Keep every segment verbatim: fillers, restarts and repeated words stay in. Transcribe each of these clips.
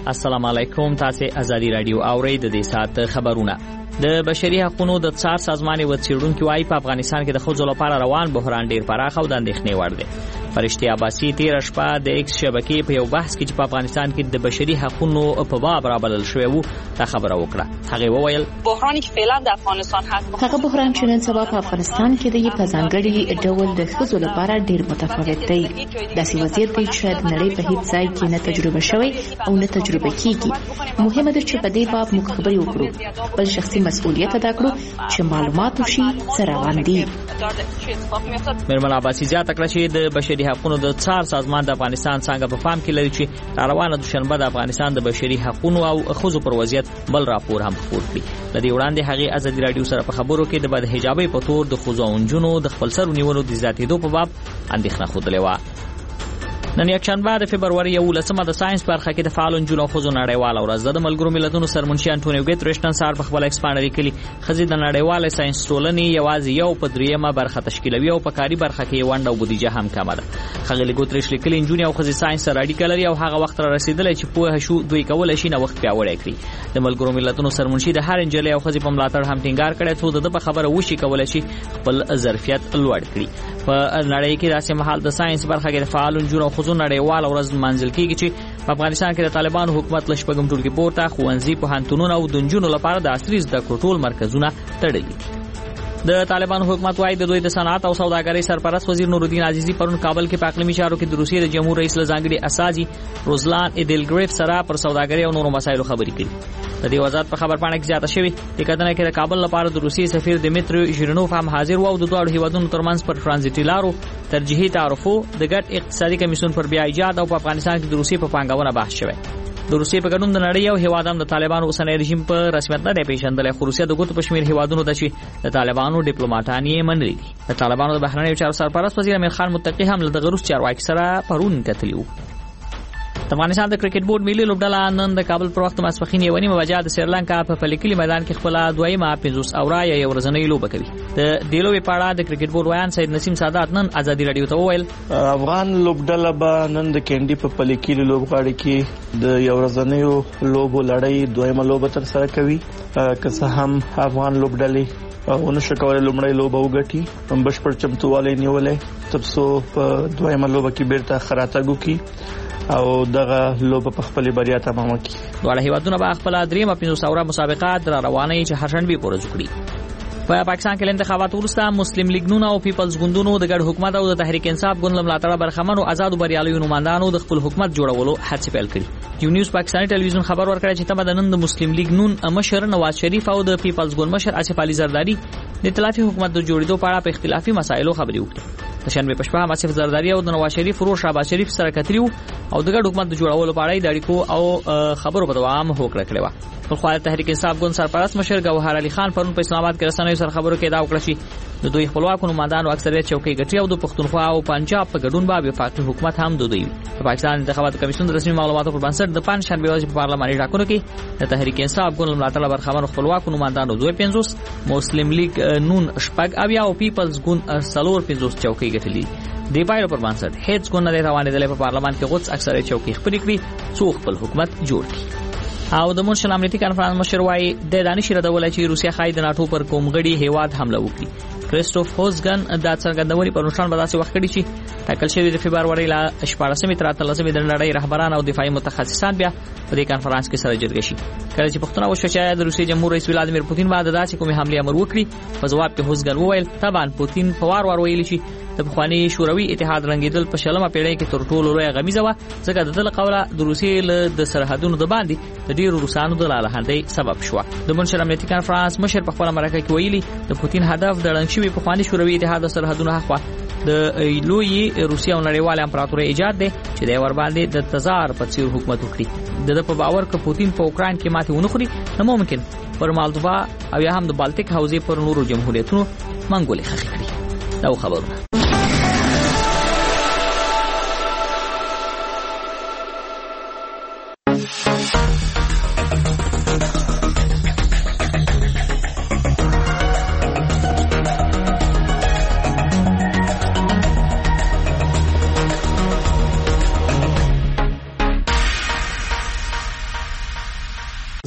السلام علیکم. تاسو ازادي رادیو اورئ د دې سات خبرونه. د بشري حقوقو د څار سازمان یو څېړونکو وايي په افغانستان کې د ښځو لپاره روان بحران ډیر پراخ او د اندېښنې وړ دی. فرشتي عباسي تیر شپه د ایکس شبکې په یو بحث کې چې په افغانستان کې د بشري حقوقو په باب رابلل شوی وو دا خبره وکړه. هغه وویل بحرانی چې فعلا د افغانستان هست هغه بحران چې نن سبا په افغانستان کې د په ځانګړي ډول د ښځو لپاره ډیر متفاوت دی. داسې وضعیت دی چې د نړۍ په هیڅ ځای کې نه تجربه شوی او نه تجربه کیږي. مهمه ده چې په دې باب موږ خبرې وکړو، خپل شخصي مسؤلیت ادا کړو چې معلومات وشي سره روان دي. میرمن عباسي زیاته کړه چې د بشري حقوقو د څار سازمان د افغانستان څنګه په فهم کې لري چې روانه دوشنبه د افغانستان د بشري حقوقو او ښځو پر وضعیت بل راپور هم خپور کړي. لدی وړاندې هغه ازادي رادیو سره په خبرو کې د بد حجابي په تور د ښځو او نجونو د خپل سر نیولو د زیاتېدو په باب اندېښنه خوده و. نن یکشنبه د فبرवरी یولسمه د ساينس برخه کې د فعال نجونو ښځو نړیواله ورځ د ملګرو ملتونو سرمنشي انټونیو ګوتریش نن سهار په خپل ایکسپانډري کې ښځې د نړیواله ساينس ټولنې یوازې یو په دریمه برخه تشکیلوي او په کاري برخه کې ونډه او بودیجه هم کمه ده. ښځې ګوتریش لیکلي نجونې او ښځې ساينس سره اړیکه لري او هغه وخت را رسیدلی چې پوهه شو دوی کولای شي نوښت پیاوړی کړي. د ملګرو ملتونو سرمنشي د هر انجلۍ او ښځې په ملاتړ هم ټینګار کړی څو د په خبره وشي کولای شي خپل ظرفیت لوړ کړي. په نړۍ کې داسې مهال د ساينس برخه کې د فعال نجونو او ښځو نړیواله ورځ منځل کېږي چې په افغانستان کې د طالبانو حکومت له شپږم ټولګي پورته ښوونځي، پوهنتونونه او د نجونو لپاره د عصري زده کړو ټول مرکزونه تړلي دي. د طالبانو حکومت وايي د دوی د صنعت او سوداګرۍ سرپرست وزیر نورالدین عزیزی پرون کابل کې په اقلیمي چارو کې د روسیې د جمهور رئیس لزانګړي اساجي روزلان ایدلګریف سره پر سوداګرۍ او نورو مسایلو خبرې کړې. د دې وزارت په خبر پاڼه کې زیاته شوی د کتنه کې د کابل لپاره د روسیې سفیر دمیتری ژیرنوف هم حاضر و او د دوه هیوادونو ترمنځ پر ترانزیټي لارو ترجیحي تعرفو د ګډ اقتصادي کمیسیون پر بیا ایجاد او په افغانستان کې د روسیې په پانګونه بحث شوی. د روسیې په ګډون د نړۍ او هیوادونو د طالبانو اوسنۍ رژیم په رسمیت نه دی پیژندل. خو روسیه د ګوتو په شمیر هیوادونو د چې د طالبانو ډیپلوماټان یې منلي دي. د طالبانو د بهرنیو چارو سرپرست وزیر امیر خان متقی هم له غروس چارواکي سره پرون کتلی و. د افغانستان د کرکټ بورډ ملي لوبډله نن د کابل پر وخت ماسپخین یو نیمه بجې د سریلانکا په پلیکلي میدان کې خپل دویمه پنځوس اوره یو ورځنۍ لوبه کوي. د دې لوبې په اړه د کرکټ بورډ ویان سید نسیم سادات نن ازادي رادیو ته وویل افغان لوبډله به نن د کینډي په پلیکلي لوبغاړي کې د یو ورځنۍ لوبو لړۍ دویمه لوبه تر سره کوي. که څه هم افغان لوبډلې ونشو کولای لومړی لوبه وګټي هم بشپړ چمتووالی نیولې ترڅو په دویمه لوبه کې بیرته خراتګ وکړي او دغه لوبه په خپل بریا تمام کړي. دواړه هیوادونه به خپل دریمه پنځوس اوره مسابقات را روانې چې هر شنبه پورې وکړي. په پاکستان کې انتخابات وروسته مسلم لیگ نون او پیپلز ګوندونو د ګډ حکومت او د تحریک انصاف ګوند ملاتړ برخمنو آزاد بریالي نمائندانو د خپل حکومت جوړولو هڅې پیل کړې. یو نیوز پاکستاني ټلویزیون خبر ورکړی چې تبه د نن د مسلم لیگ نون مشر نواز شریف او د پیپلز ګوند مشر آصف علي زرداری د ائتلافي حکومت د جوړېدو په اړه په اختلافي مسایلو خبرې وکړې. د شنبه په شپه آصف زرداری او د نواز شریف ورور شهباز شریف سره کتریو او د ګډ حکومت د جوړولو په اړه د اړیکو او خبرو په دوام هوکړه کړې و. په خپل تحریک انصاف ګوند سرپرست مشر ګوهر علي خان پرون په اسلام آباد کې رسنیو سره خبرو کې دا وکړه چې د دوی خپلواک نمائندانو اکثریت چوکۍ ګټي او د پښتونخوا او پنجاب په ګډون به وفاقي حکومت هم دوی. په پاکستان انتخاباتو کمیسیون د رسمي معلوماتو پر بنسټ د پنځ شنبه ورځې په پارلماني ټاکنو کې د تحریک انصاف ګوند ملاتړ برخمن خپلواک نمائندانو دوی پنځوس، مسلم لیگ نون شپږ اویا او پیپلز ګوند سلور پنځوس چوکۍ ګټلې. د پایلو پر بنسټ هیڅ ګوند نه روانېدل په پارلمان کې غوڅ اکثریت چوکۍ خپل کړي څو خپل حکومت جوړ کړي. او د مونشن امنیتي کانفرنس مشر وايي د دانش ردول چې روسیا خای د ناتو پر کومګړي هیواد حمله وکړي. کریسټوف هوزګن د څرګندونې پر نشان بداسي وخت کړي چې ټاکل شوی د فبرवरी لا شپږمې تر اتلسمې د نړۍ رهبران او دفاعي متخصصان بیا په دې کانفرنس کې سره جرګه شي. کله چې پښتون او شچا د روسي جمهور رئیس ولادیمیر پوتین بعد داسې کومې حمله امر وکړي په جواب کې هوزګن وویل طبعا پوتین په وار وار ویلي چې د بخوانی شوروي اتحاد رنګیدل په شلمه پیړۍ کې تر ټولو لوی غمیزه و ځکه د دل قوله د روسي د سرحدونو د باندې د ډیرو روسانو د لالهندۍ سبب شو. د مونشن امنیتي کانفرنس مشر په خپل مرکه کې ویلي د پوتین هدف د رنګشوي په خواني شوروي اتحاد سرحدونو هخوا د لوی روسیا او نړیوال امپراتوري ایجاد دي چې د ور باندې د تزار په څیر حکومت وکړي. د په باور ک پوتین په اوکران کې ماته ونخوري نو ممکن پر مالدووا او یا هم د بالټیک حوزې پر نورو جمهوریتونو منګولې خخې کړي. دا خبرونه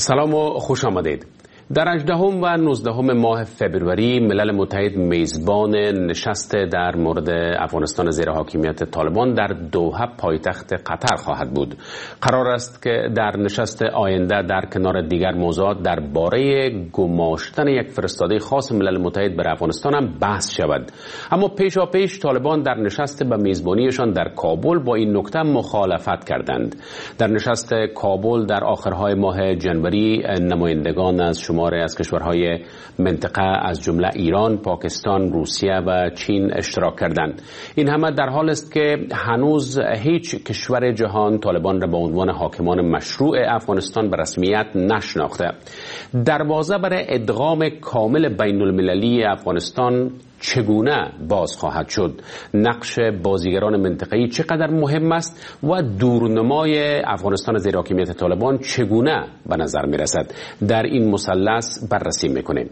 سلام و خوش آمدید. در هجدهم و نوزدهم ماه فبروری ملل متحد میزبان نشست در مورد افغانستان زیر حاکمیت طالبان در دوحه پایتخت قطر خواهد بود. قرار است که در نشست آینده در کنار دیگر موضوعات درباره گماشتن یک فرستاده خاص ملل متحد بر افغانستان هم بحث شود. اما پیشا پیش طالبان در نشست به میزبانیشان در کابل با این نکته مخالفت کردند. در نشست کابل در آخرهای ماه جنوری نمایندگان از شمار از کشورهای منطقه از جمله ایران، پاکستان، روسیه و چین اشتراک کردند. این همه در حال است که هنوز هیچ کشور جهان طالبان را به عنوان حاکمان مشروع افغانستان به رسمیت نشناخته. دروازه برای ادغام کامل بین المللی افغانستان چگونه باز خواهد شد؟ نقش بازیگران منطقه‌ای چقدر مهم است و دورنمای افغانستان زیر حاکمیت طالبان چگونه به نظر می رسد؟ در این مثلث بررسی می‌کنیم.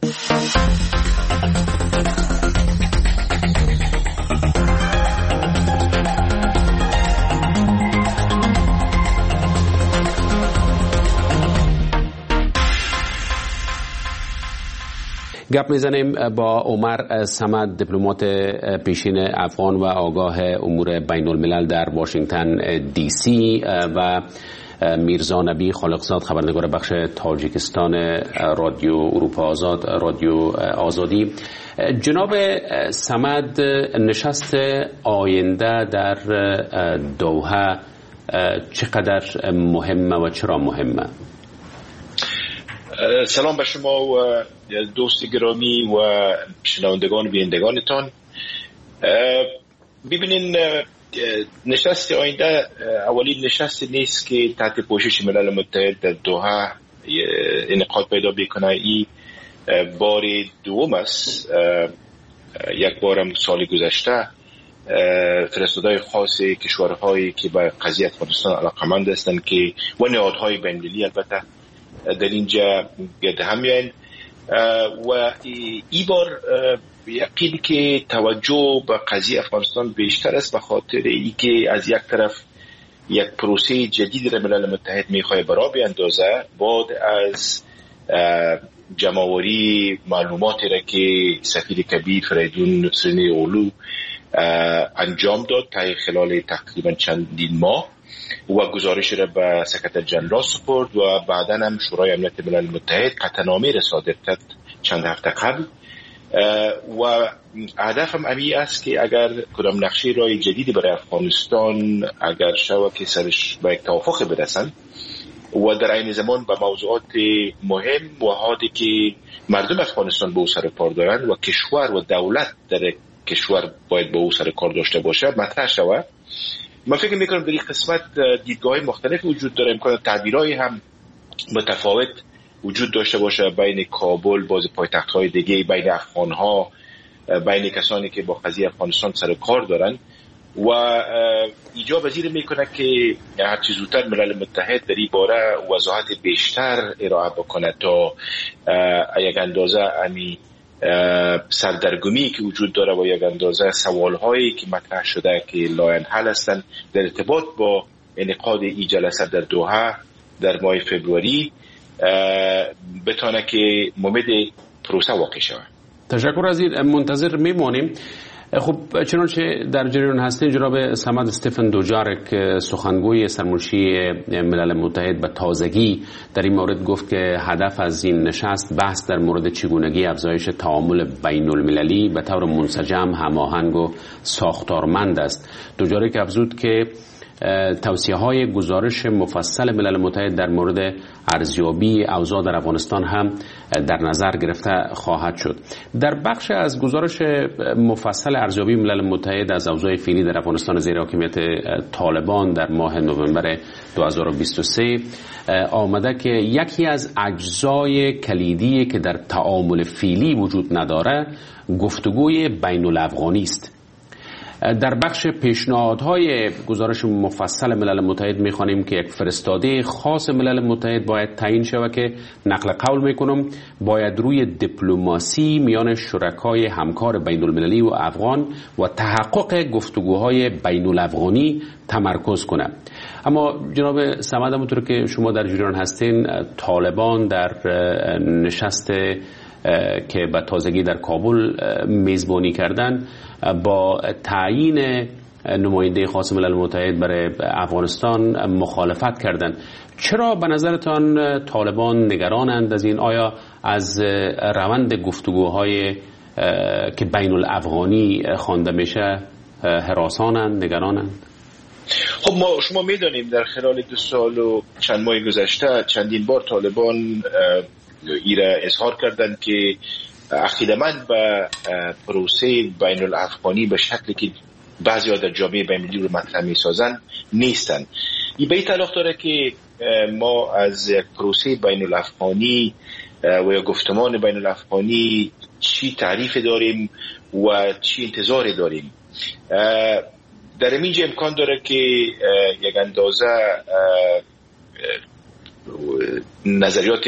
گپ میزنیم با عمر صمد، دیپلمات پیشین افغان و آگاه امور بین الملل در واشنگتن دی سی، و میرزا نبی خالقزاد، خبرنگار بخش تاجیکستان رادیو اروپا آزاد، رادیو آزادی. جناب صمد، نشست آینده در دوحه چقدر مهمه و چرا مهمه؟ سلام به شما و دوست گرامی و شنوندگان و بینندگانتان. ببینین، نشست آینده اولین نشست نیست که تحت پوشش ملل متحد در دوحه انعقاد پیدا بکنه. این بار دوم است. یک بارم سال گذشته فرستاده‌های خاص کشورهایی که به قضیه افغانستان علاقه‌مند هستند که و نهادهای بین‌المللی البته در اینجا گرد هم میاین و این بار یقینی که توجه به قضیه افغانستان بیشتر است، به خاطر ای که از یک طرف یک پروسه جدید را ملل متحد میخواه برا بیاندازه بعد از جمع‌آوری معلوماتی را که سفیر کبیر فریدون سرینی اولو انجام داد تا خلال تقریبا چندین ماه و گزارش را به سکرتر جنرال سپرد و بعدا هم شورای امنیت ملل متحد قطعنامه را صادر کرد چند هفته قبل. و هدفم امی است که اگر کدام نقشه راه جدیدی برای افغانستان اگر شود که سرش به یک توافق برسند و در این زمان به موضوعات مهم و حادی که مردم افغانستان به او سر کار دارند و کشور و دولت در کشور باید به او سر کار داشته باشه مطرح شود. من فکر میکنم در این قسمت دیدگاه مختلف وجود داره، امکان تعبیرهای هم متفاوت وجود داشته باشه بین کابل، باز پایتخت‌های دیگه، بین افغان‌ها، بین کسانی که با قضیه افغانستان سر کار دارن و ایجاب پذیر میکنه که هر چه زودتر ملل متحد در این باره وضاحت بیشتر ارائه بکنه تا یک اندازه امی سردرگمی که وجود داره و یک اندازه سوالهایی که مطرح شده که لاینحل هستند در ارتباط با انعقاد این جلسه در دوحه در ماه فبروری بتونه که ممد پروسه واقع شود. تشکر از این، منتظر میمانیم. خب چنانچه در جریان هستین، جناب صمد استفن دوجارک سخنگوی سرمنشی ملل متحد به تازگی در این مورد گفت که هدف از این نشست بحث در مورد چگونگی افزایش تعامل بین المللی به طور منسجم، هماهنگ و ساختارمند است. دوجارک افزود که توصیه های گزارش مفصل ملل متحد در مورد ارزیابی اوضاع در افغانستان هم در نظر گرفته خواهد شد. در بخش از گزارش مفصل ارزیابی ملل متحد از اوضاع فعلی در افغانستان زیر حاکمیت طالبان در ماه نوامبر دو هزار و بیست و سه آمده که یکی از اجزای کلیدی که در تعامل فعلی وجود نداره گفتگوی بین الافغانی است. در بخش پیشنهادهای گزارش مفصل ملل متحد میخوانیم که یک فرستاده خاص ملل متحد باید تعیین شود که نقل قول میکنم باید روی دیپلماسی میان شرکای همکار بین المللی و افغان و تحقق گفتگوهای بین الافغانی تمرکز کنه. اما جناب صمد، همونطور که شما در جریان هستین، طالبان در نشست که به تازگی در کابل میزبانی کردن با تعیین نماینده خاص ملل متحد برای افغانستان مخالفت کردند. چرا به نظرتان طالبان نگرانند از این؟ آیا از روند گفتگوهای که بین الافغانی خوانده میشه هراسانند، نگرانند؟ خب ما شما میدانیم در خلال دو سال و چند ماه گذشته چندین بار طالبان ایره اظهار کردند که عقیده‌مند به پروسه بین الافغانی به شکلی که بعضی در جامعه بین‌المللی رو مطرح می‌سازند نیستند. این به اطلاق داره که ما از یک پروسه بین الافغانی و یا گفتمان بین الافغانی چی تعریف داریم و چی انتظار داریم. در اینجا امکان داره که یک اندازه نظریات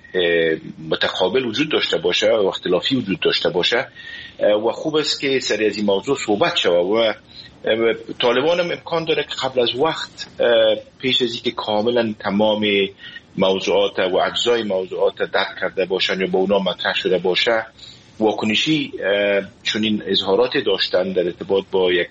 متقابل وجود داشته باشه و اختلافی وجود داشته باشه و خوب است که سری از این موضوع صحبت شود و طالبان هم امکان داره که قبل از وقت پیش از اینکه کاملا تمام موضوعات و اجزای موضوعات درک کرده باشن یا با اونا مطرح شده باشه واکنشی چنین اظهارات داشتن در ارتباط با یک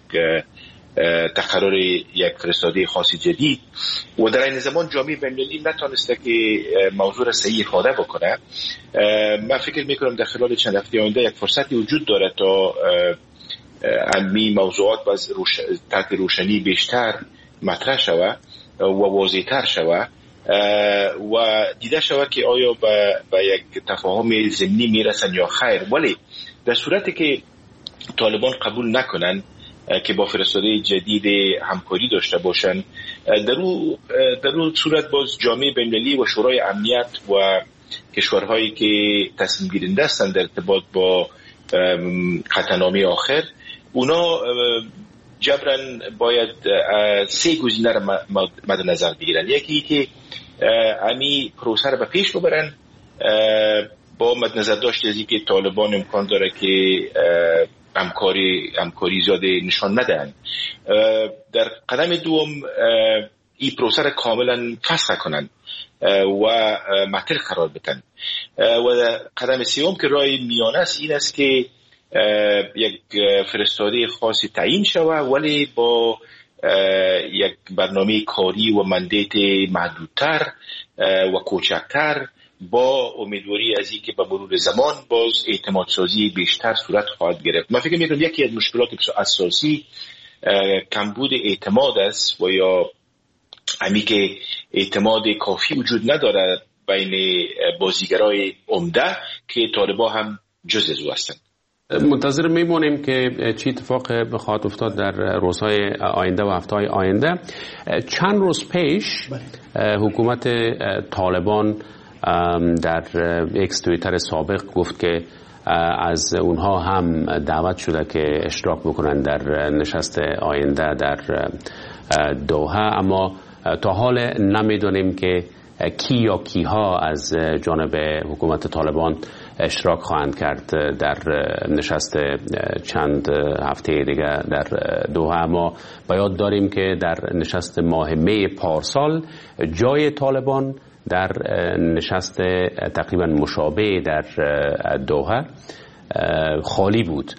تقرر یک فرستاده خاصی جدید و در این زمان جامعه بین‌المللی نتونسته که موضوع را صحیح افاده بکنه. من فکر میکنم در خلال چند هفته آینده یک فرصتی وجود داره تا امی موضوعات باز روش... تحت روشنی بیشتر مطرح شود و واضح‌تر شود و دیده شود که آیا به, به یک تفاهم ضمنی میرسن یا خیر. ولی در صورتی که طالبان قبول نکنن که با فرستاده جدید همکاری داشته باشن، در اون در اون صورت باز جامعه بین‌المللی و شورای امنیت و کشورهایی که تصمیم گیرنده هستند در ارتباط با قطعنامه آخر، اونا جبران باید سه گزینه را مد نظر بگیرن. یکی که امی پروسه را به پیش ببرن با مد نظر داشت از اینکه طالبان امکان داره که همکاری همکاری زیاده نشان ندهند. در قدم دوم این پروسه را کاملا فسخ کنند و معطل قرار بدن و در قدم سوم که راه میانه است این است که یک فرستاده خاصی تعیین شود ولی با یک برنامه کاری و مندیت محدودتر و کوچکتر با امیدواری از این که به مرور زمان باز اعتماد سازی بیشتر صورت خواهد گرفت. من فکر می‌کنم یکی از مشکلات اساسی کمبود اعتماد است و یا همی که اعتماد کافی وجود نداره بین بازیگرای عمده که طالبان هم جز از او هستند. منتظر میمونیم که چی اتفاق بخواد افتاد در روزهای آینده و هفته‌های آینده. چند روز پیش حکومت طالبان در اکس توییتر سابق گفت که از اونها هم دعوت شده که اشتراک بکنن در نشست آینده در دوحه، اما تا حال نمیدونیم که کی یا کیها از جانب حکومت طالبان اشتراک خواهند کرد در نشست چند هفته دیگه در دوحه. اما باید داریم که در نشست ماه می پارسال جای طالبان در نشست تقریبا مشابه در دوحه خالی بود.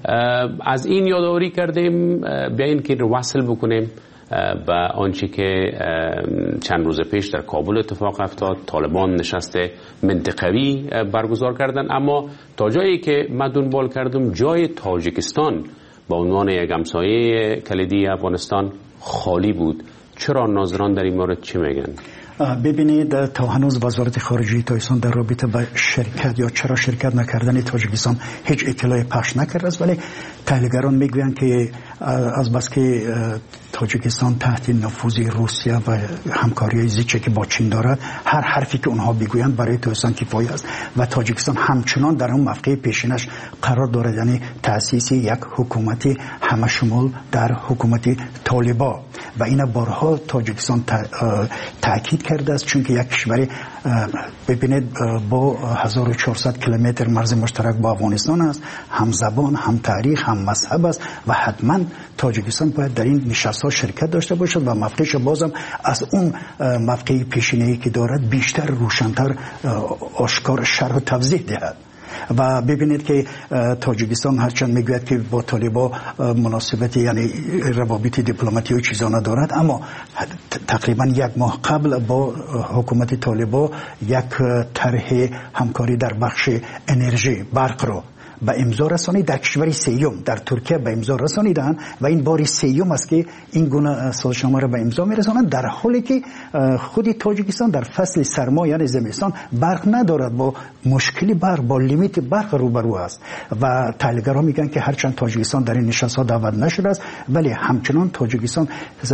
از این یادآوری کردیم بیاین که وصل بکنیم به آنچه که چند روز پیش در کابل اتفاق افتاد. طالبان نشست منطقوی برگزار کردن، اما تا جایی که من دنبال کردم جای تاجیکستان با عنوان یک همسایه کلیدی افغانستان خالی بود. چرا ناظران در این مورد چی میگن؟ ببینید، تا هنوز وزارت خارجه تاجیکستان در رابطه با شرکت یا چرا شرکت نکردن تاجیکستان هیچ اطلاعی پخش نکرده است، ولی تحلیلگران میگویند که از بس که تاجیکستان تحت نفوذ روسیه و همکاری زیچه که با چین دارد، هر حرفی که اونها بگویند برای تاجیکستان کفایه است و تاجیکستان همچنان در اون موقع پیشینش قرار دارد، یعنی تأسیس یک حکومتی همشمول در حکومت طالبان و این بارها تاجیکستان تاکید کرده است، چون که یک کشور ببینید با هزار و چهارصد کیلومتر مرز مشترک با افغانستان است، هم زبان، هم تاریخ، هم مذهب است و حتما تاجیکستان باید در این نشست‌ها شرکت داشته باشد و موقعش بازم از اون موقع پیشینه‌ای که دارد بیشتر روشن‌تر آشکار شرح و توضیح دهد. و ببینید که تاجیکستان هرچند میگوید که با طالبان مناسبت یعنی روابط دیپلماتی و چیزا ندارد، اما تقریبا یک ماه قبل با حکومت طالبان یک طرح همکاری در بخش انرژی برق رو به امضا رسانید در کشور سیوم در ترکیه به امضا رسانیدند و این بار سیوم است که این گونه سازشنامه را به امضا میرسانند، در حالی که خود تاجیکستان در فصل سرما یعنی زمستان برق ندارد، با مشکلی برق با لیمیت برق روبرو است و تحلیلگرها میگن که هرچند تاجیکستان در این نشست‌ها دعوت نشده است ولی همچنان تاجیکستان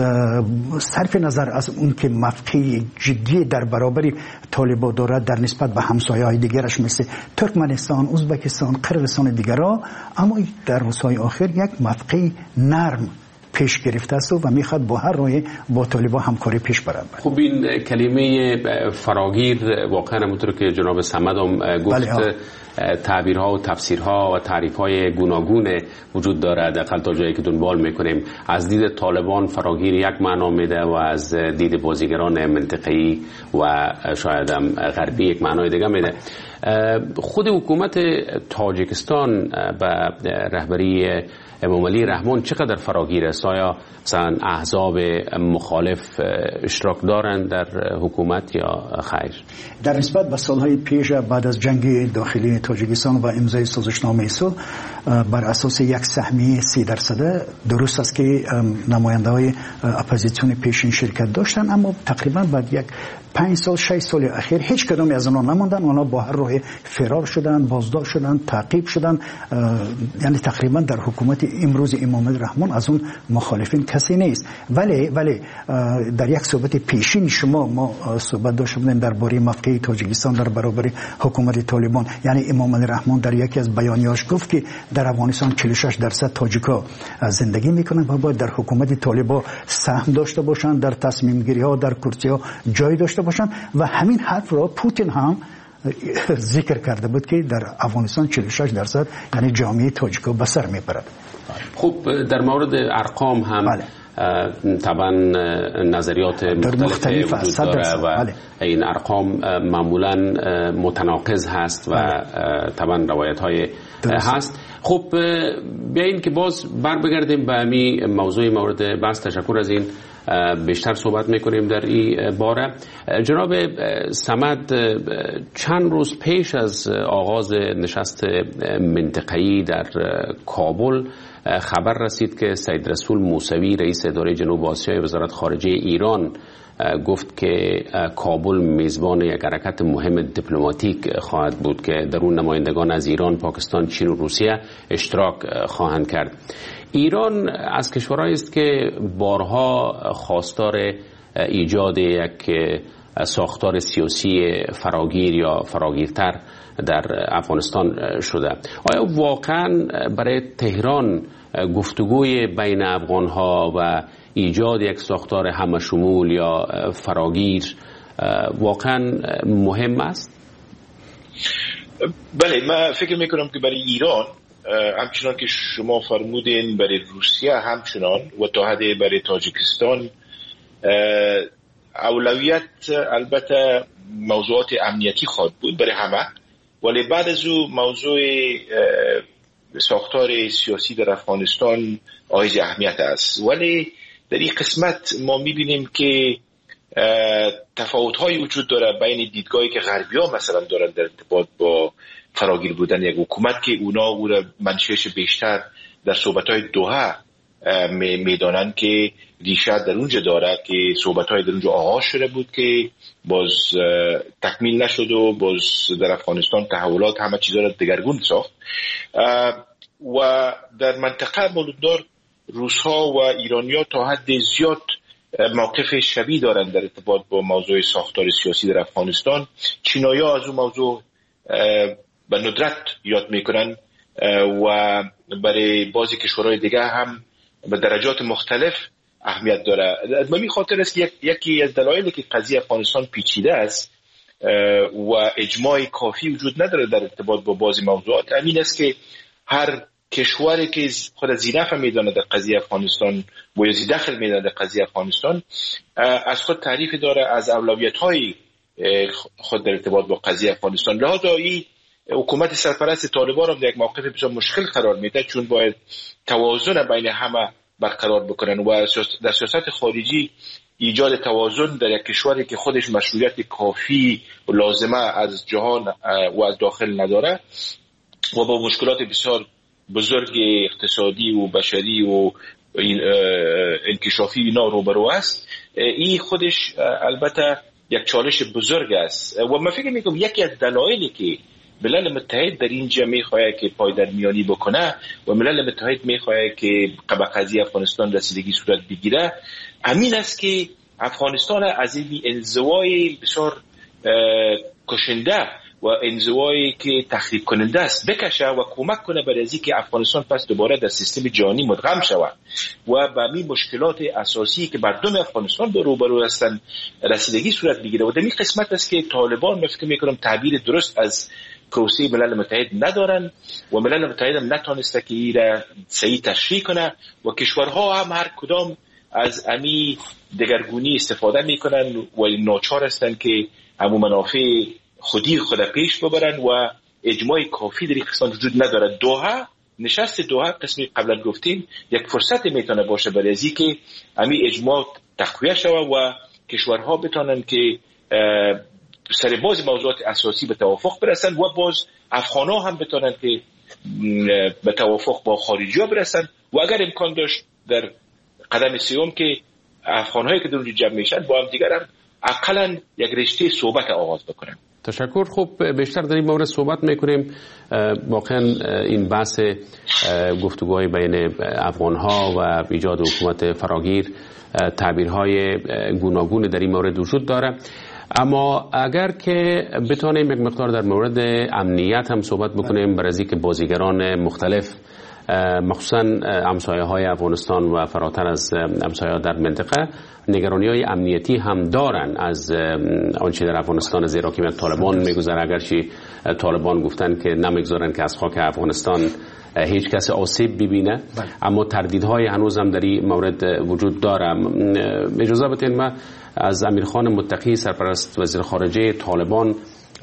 صرف نظر از اون که موقع جدی در برابر طالبان دارد در نسبت به همسایه‌های دیگرش مثل ترکمنستان، ازبکستان، قرقیزستان دیگرها، اما در روزهای آخر یک موقع نرم پیش گرفته است و میخواد با هر راهی با طالبان همکاری پیش برد. خب این کلمه فراگیر واقعا همونطور که جناب صمد هم گفت بله تعبیرها و تفسیرها و تعریفهای گوناگون وجود دارد، حداقل تا جایی که دنبال میکنیم. از دید طالبان فراگیر یک معنا میده و از دید بازیگران منطقه‌ای و شاید هم غربی یک معنای دیگه میده. خود حکومت تاجیکستان به رهبری امام علی رحمان چقدر فراگیر است؟ آیا مثلا احزاب مخالف اشتراک دارند در حکومت یا خیر؟ در نسبت به سالهای پیش بعد از جنگ داخلی تاجیکستان و امضای سازشنامه صلح بر اساس یک سهمیه سی درصد درست است که نماینده های اپوزیسیون پیشین شرکت داشتن، اما تقریبا بعد یک پنج سال شش سال اخیر هیچ کدوم از آنها نماندن، آنها با هر راه فرار شدن، بازداشت شدن، تعقیب شدن، یعنی تقریبا در حکومت امروز امام علی رحمان از اون مخالفین کسی نیست. ولی ولی در یک صحبت پیشین شما ما صحبت داشتیم درباره موقع تاجیکستان در برابر حکومت طالبان، یعنی امام علی رحمان در یکی از بیانیه‌اش گفت که در افغانستان چهل و شش درصد تاجیکا زندگی میکنن و باید در حکومت طالبان سهم داشته باشند، در تصمیم گیری ها در کرسی ها جای داشته باشند و همین حرف را پوتین هم ذکر کرده بود که در افغانستان چهل و شش درصد یعنی جامعه تاجیکا به سر میبرد. خب در مورد ارقام هم بله. طبعا نظریات مختلف وجود داره و بله. این ارقام معمولا متناقض هست و بله. طبعا روایت های هست. خب بیاییم که باز بر بگردیم به همین موضوع مورد بحث. تشکر از این بیشتر صحبت میکنیم در این باره. جناب صمد، چند روز پیش از آغاز نشست منطقه‌ای در کابل خبر رسید که سید رسول موسوی رئیس اداره جنوب آسیای وزارت خارجه ایران گفت که کابل میزبان یک حرکت مهم دیپلماتیک خواهد بود که در اون نمایندگان از ایران، پاکستان، چین و روسیه اشتراک خواهند کرد. ایران از کشورهایی است که بارها خواستار ایجاد یک ساختار سیاسی فراگیر یا فراگیرتر در افغانستان شده. آیا واقعا برای تهران گفتگوی بین افغانها و ایجاد یک ساختار همشمول یا فراگیر واقعا مهم است؟ بله، من فکر میکنم که برای ایران همچنان که شما فرمودین برای روسیه همچنان و تا حدی برای تاجیکستان اولویت البته موضوعات امنیتی خواهد بود برای همه، ولی بعد از او موضوع ساختار سیاسی در افغانستان حائز اهمیت است. ولی در این قسمت ما میبینیم که تفاوت‌های وجود داره بین دیدگاهی که غربی‌ها مثلا دارن در ارتباط با فراگیر بودن یک حکومت که اونا او را منشأش بیشتر در صحبت‌های دوحه میدانند که ریشه در اونجا داره که صحبت‌های در اونجا آغاز شده بود که باز تکمیل نشد و باز در افغانستان تحولات همه چیزا را دگرگون ساخت و در منطقه مولوددار روس‌ها و ایرانی‌ها تا حد زیاد موقف شبیه دارند در ارتباط با موضوع ساختار سیاسی در افغانستان. چینایی‌ها از اون موضوع به ندرت یاد میکنن و برای بعضی کشورهای دیگه هم به درجات مختلف اهمیت داره. به این خاطر است که یکی از دلایلی که قضیه افغانستان پیچیده است و اجماع کافی وجود نداره در ارتباط با بعضی موضوعات همین است که هر کشوری که خود زینف میدونه در قضیه افغانستان و یا دخل میدونه در قضیه افغانستان از خود تعریف داره از اولویت‌های خود در ارتباط با قضیه افغانستان. لذا این حکومت سرپرست طالبان هم در یک موقف بسیار مشکل قرار میده، چون باید توازن بین همه برقرار بکنن و در سیاست خارجی ایجاد توازن در یک کشوری که خودش مشروعیت کافی و لازمه از جهان و از داخل نداره و با مشکلات بسیار بزرگ اقتصادی و بشری و انکشافی اینا روبرو است. این خودش البته یک چالش بزرگ است و من فکر میکنم یکی از دلایلی که ملل متحد در اینجا میخواد که پایدرمیانی بکنه و ملل متحد میخواد که به قضیه افغانستان رسیدگی صورت بگیره همین است که افغانستان از این انزوای بسیار کشنده و انزوایی که تخریب کننده است بکشه و کمک کنه برای از اینکه افغانستان پس دوباره در سیستم جهانی مدغم شود و به همین مشکلات اساسی که مردم افغانستان به روبرو هستند رسیدگی صورت بگیره. و در این قسمت است که طالبان فکر میکنم تعبیر درست از پروسه ملل متحد ندارن و ملل متحد هم نتونسته که این را صحیح تشریح کنه و کشورها هم هر کدام از امی دگرگونی استفاده میکنن و ناچار هستن که همو منافع خودی خود پیش ببرن و اجماع کافی در این قسمت وجود نداره. دوحه نشست دوحه قسمی قبلا گفتیم یک فرصت میتونه باشه برای از اینکه همین اجماع تقویه شود و کشورها بتونن که سر باز موضوعات اساسی به توافق برسن و باز افغان‌ها هم بتونن که به توافق با خارجی‌ها برسن و اگر امکان داشت در قدم سوم که افغان‌هایی که در اونجا جمع میشن با هم دیگر هم اقلاً یک رشته صحبت آغاز بکنن. تشکر. خوب بیشتر در این مورد صحبت میکنیم. واقعا این بحث گفتگوهای بین افغان‌ها و ایجاد حکومت فراگیر تعبیرهای گوناگون در این مورد وجود داره، اما اگر که بتونیم یک مقدار در مورد امنیت هم صحبت بکنیم برای اینکه بازیگران مختلف مخصوصا همسایه های افغانستان و فراتر از همسایه در منطقه نگرانی های امنیتی هم دارن از آنچه در افغانستان زیر حکومت طالبان میگذره، اگرچه طالبان گفتن که نمیگذارن که از خاک افغانستان هیچ کس آسیب ببینه، اما تردیدهای هنوز هم در این مورد وجود داره. اجازه بدین ما از امیرخان متقی سرپرست وزیر خارجه طالبان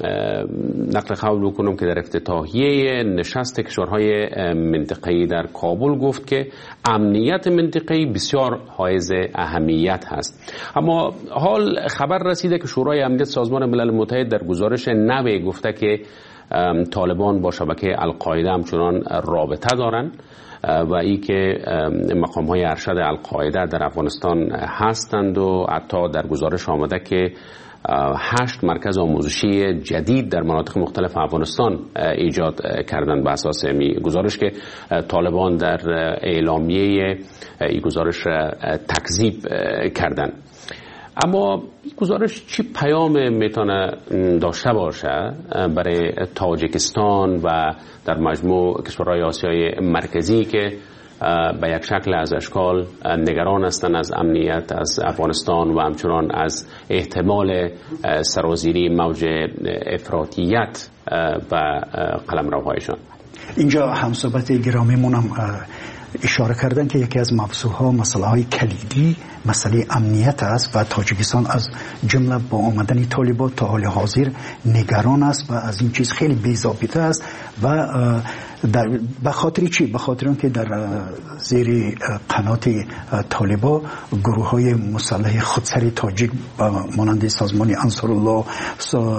نقل قول بکنم که در افتتاحیه نشست کشورهای منطقه‌ای در کابل گفت که امنیت منطقه‌ای بسیار حائز اهمیت هست. اما حال خبر رسیده که شورای امنیت سازمان ملل متحد در گزارش نوی گفته که طالبان با شبکه القاعده همچنان رابطه دارن و ای که مقام‌های ارشد القاعده در افغانستان هستند و حتی در گزارش آمده که هشت مرکز آموزشی جدید در مناطق مختلف افغانستان ایجاد کردن به اساس می گزارش که طالبان در اعلامیه این گزارش تکذیب کردن. اما این گزارش چی پیام میتونه داشته باشه برای تاجیکستان و در مجموع کشورهای آسیای مرکزی که به یک شکل از اشکال نگران هستند از امنیت از افغانستان و همچنان از احتمال سرازیری موج افراطیت و قلمروهایشان؟ اینجا همصحبت گرامیمون هم اشاره کردن که یکی از موضوعها مسئله های کلیدی مسئله امنیت است و تاجیکستان از جمله با آمدن طالبان تا حال حاضر نگران است و از این چیز خیلی بی‌ضابطه است و در به خاطر چی؟ به خاطر اینکه در زیر قنات طالبان گروه های مسلح خودسر تاجیک مانند سازمان انصارالله،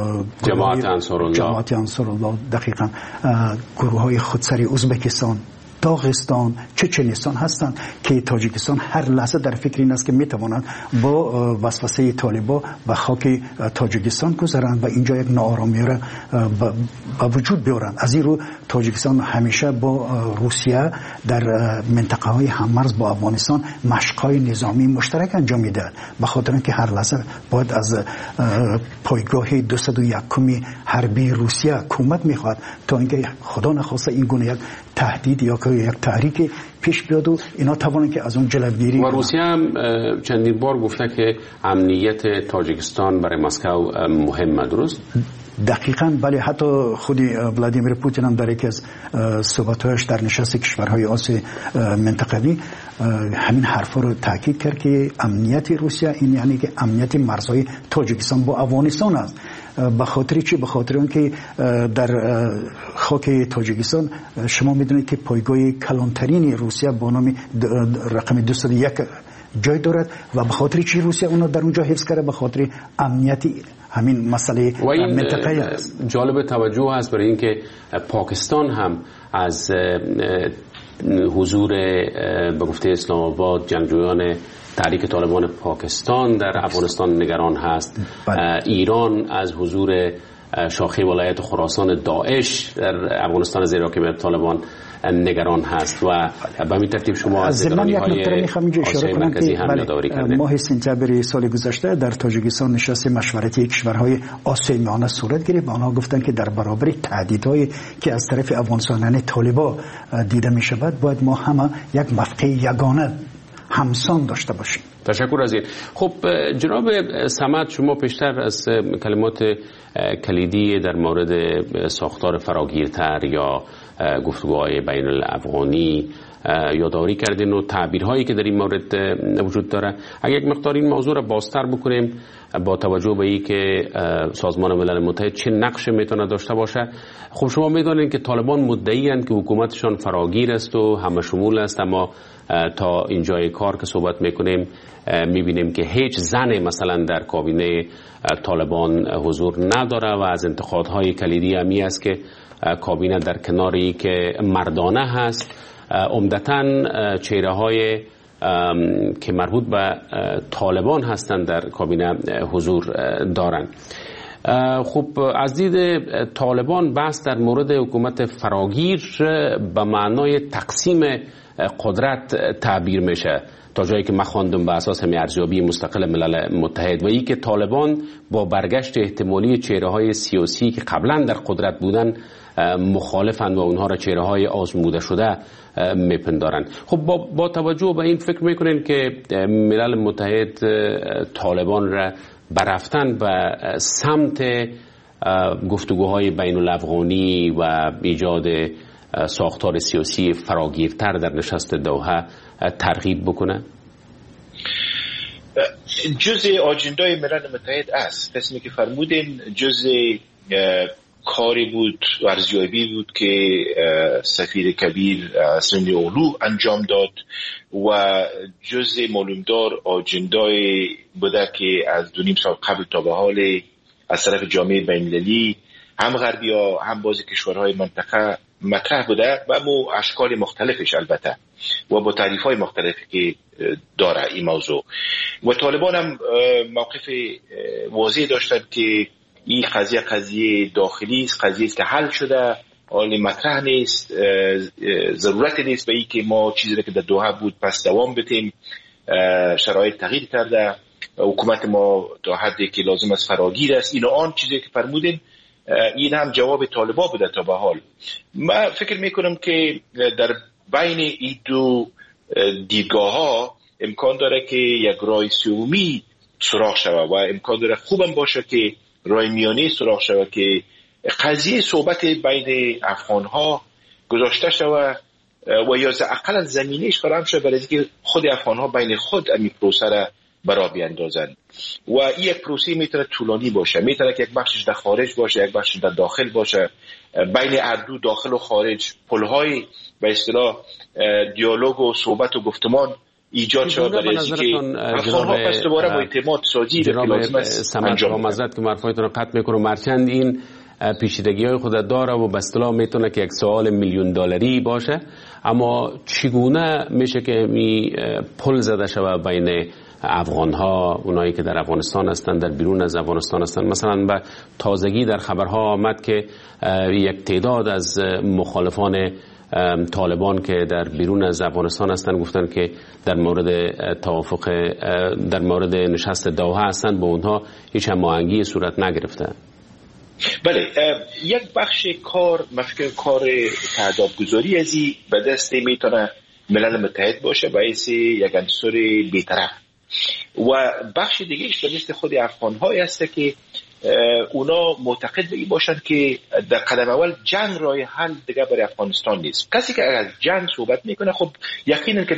جماعت انصارالله جماعت انصارالله دقیقاً گروه های خودسر ازبکستان داغستان، چچنستان هستند که تاجیکستان هر لحظه در فکر این است که میتوانند با وسوسه طالبان و خاک تاجیکستان گذرند و اینجا یک ناآرامی را به وجود بیارند. از این رو تاجیکستان همیشه با روسیه در منطقه های هممرز با افغانستان مشق‌های نظامی مشترک انجام میدهد، به خاطر اینکه هر لحظه باید از پایگاه دویست و یک حربی روسیه کمک میخواد تا اینکه خدا نخواسته این گونه یک تهدید یا که یک تحریک پیش بیاد و اینا توانند که از اون جلوگیری. و روسیه هم چندین بار گفته که امنیت تاجیکستان برای مسکو مهمه، درست؟ دقیقاً بله. حتی خود ولادیمیر پوتین هم در یکی از صحبت‌هایش در نشست کشورهای آسیا منطقوی همین حرفا رو تاکید کرد که امنیت روسیه این یعنی که امنیت مرزهای تاجیکستان با افغانستان است. به خاطر چی؟ به خاطر اینکه در خاک تاجیکستان شما میدونید که پایگاه کلانترین روسیه با نام رقم دویست و یک جای دارد و به خاطر چی روسیه اونها در اونجا حفظ کرده؟ به خاطر امنیتی همین مسئله منطقه است. جالب توجه هست برای اینکه پاکستان هم از حضور به گفته اسلام آباد جنگجویان تحریک طالبان پاکستان در افغانستان نگران هست. بله. ایران از حضور شاخه ولایت خراسان داعش در افغانستان زیر حکومت طالبان نگران هست و به همین ترتیب شما از نگرانی‌های آسیای مرکزی هم یادآوری کردید. ماه سپتامبر سال گذشته در تاجیکستان نشست مشورتی کشورهای آسیای میانه صورت گرفت و آنها گفتند که در برابر تهدیدهایی که از طرف افغانستان یعنی طالبان دیده می شود باید ما همه یک موقع یگانه همسان داشته باشیم. تشکر از این. خب جناب صمد، شما پیشتر از کلمات کلیدی در مورد ساختار فراگیرتر یا گفتگوهای بین الافغانی یادآوری کردین و تعبیرهایی که در این مورد وجود داره. اگر یک مقدار این موضوع را بازتر بکنیم با توجه به این که سازمان ملل متحد چه نقش میتونه داشته باشه. خب شما میدونید که طالبان مدعی اند که حکومتشان فراگیر است و همه شمول است، اما تا اینجای کار که صحبت میکنیم میبینیم که هیچ زن مثلا در کابینه طالبان حضور نداره و از انتقادهای کلیدی همی است که کابینه در کناری که مردانه هست عمدتاً چهره های که مربوط به طالبان هستند در کابینه حضور دارند. خب از دید طالبان بحث در مورد حکومت فراگیر به معنای تقسیم قدرت تعبیر میشه تا جایی که من خواندم به اساس همین ارزیابی مستقل ملل متحد و ای که طالبان با برگشت احتمالی چهره های سیاسی که قبلا در قدرت بودن مخالفند و اونها را چهره های آزموده شده میپندارند. خب با, با توجه به این فکر میکنین که ملل متحد طالبان را برفتن به سمت گفتگوهای بین الافغانی و ایجاد ساختار سیاسی فراگیرتر در نشست دوحه ترغیب بکنه؟ جزء آجندای ملل متحد است. قسمی که فرمودین جزء کاری بود، ارزیابی بود که سفیر کبیر سرنی اولو انجام داد و جزء معلومدار آجندای بوده که از دو نیم سال قبل تا به حال از طرف جامعه بین‌المللی هم غربی ها هم بعضی کشورهای منطقه مطرح بوده و مو اشکال مختلفش البته و با تعریف های مختلفی که داره این موضوع. و طالبان هم موقف واضح داشتند که این قضیه قضیه داخلی است، قضیه است که حل شده، حال مطرح نیست، ضرورت نیست به این که ما چیزی که در دوحه بود پس دوام بدیم. شرایط تغییر کرده، حکومت ما تا حدی که لازم است فراگیر است. این آن چیزی که فرمودین این هم جواب طالبان بوده تا به حال. من فکر میکنم که در بین این دو دیدگاه ها امکان داره که یک راه سومی سراغ شود و امکان داره خوبم باشه که راه میانی سراغ شود که قضیه صحبت بین افغان ها گذاشته شود و یا اقلا زمینهش فراهم شود برای اینکه خود افغان ها بین خود این پروسه را برا بیاندازن و این یک پروسه میتونه طولانی باشه، میتونه که یک بخشش در خارج باشه، یک بخشش در داخل باشه، بین اردو داخل و خارج پلهای به اصطلاح دیالوگ و صحبت و گفتمان ایجاد شود برای اینکه افغان‌ها پس دوباره با اعتماد سازی به لازم است انجام بدن. که مرفایتون رو قطع میکنم، مرچند این پیچیدگی‌های خود داره و به اصطلاح میتونه که یک سوال میلیون دلاری باشه، اما چگونه میشه که می پل زده شود بین افغان ها، اونایی که در افغانستان هستند، در بیرون از افغانستان هستند؟ مثلا به تازگی در خبرها آمد که یک تعداد از مخالفان طالبان که در بیرون از افغانستان هستند گفتند که در مورد توافق در مورد نشست دوحه هستند، با اونها هیچ هماهنگی صورت نگرفته. بله، یک بخش کار مفکر کار تعداد گذاری ازی به دست میتونه ملل متحد باشه باعث یک عنصر بی‌طرف، و بخش دیگهش به دست خود افغان های هست که اونا معتقد بگی باشند که در قدم اول جنگ راه حل دیگه برای افغانستان نیست. کسی که از جنگ صحبت میکنه خب یقینا که